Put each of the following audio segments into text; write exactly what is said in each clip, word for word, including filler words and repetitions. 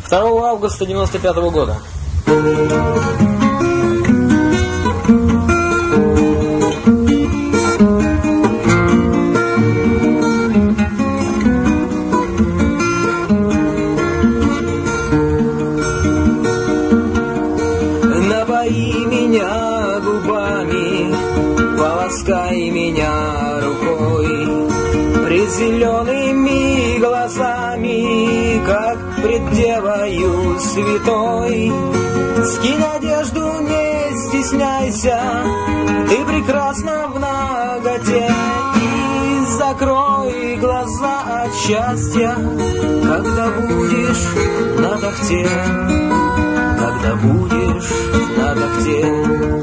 второго августа девяносто пятого года. Напои меня губами, поласкай меня рукой, пред зелеными глазами, как пред девою святой. Скинь одежду, не стесняйся, ты прекрасна в наготе, и закрой глаза от счастья, когда будешь на тахте, когда будешь на тахте.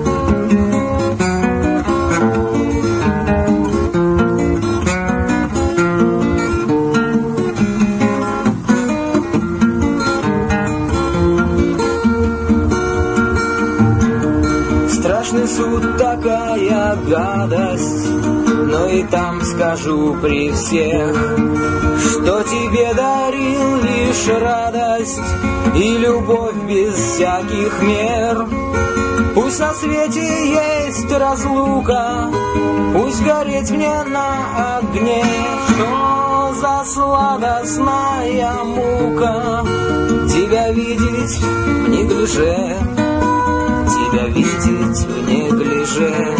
Страшный суд, такая гадость, но и там скажу при всех, что тебе дарил лишь радость и любовь без всяких мер. Пусть на свете есть разлука, пусть гореть мне на огне, что за сладостная мука тебя видеть в неглиже, тебя видеть в неглиже.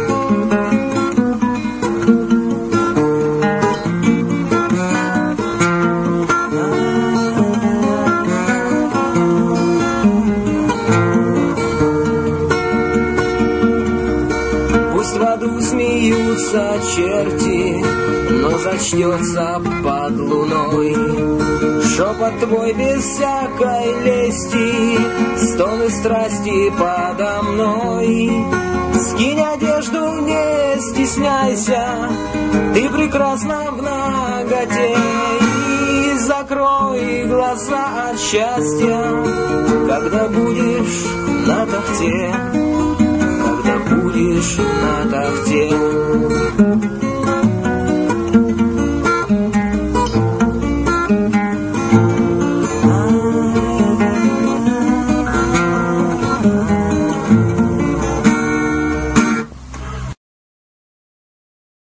Пусть в аду смеются черти, но зачтется под луной шепот твой без всякой лести, стоны страсти подо мной. Скинь одежду, не стесняйся, ты прекрасна в наготе, и закрой глаза от счастья, когда будешь на тахте, когда будешь на тахте.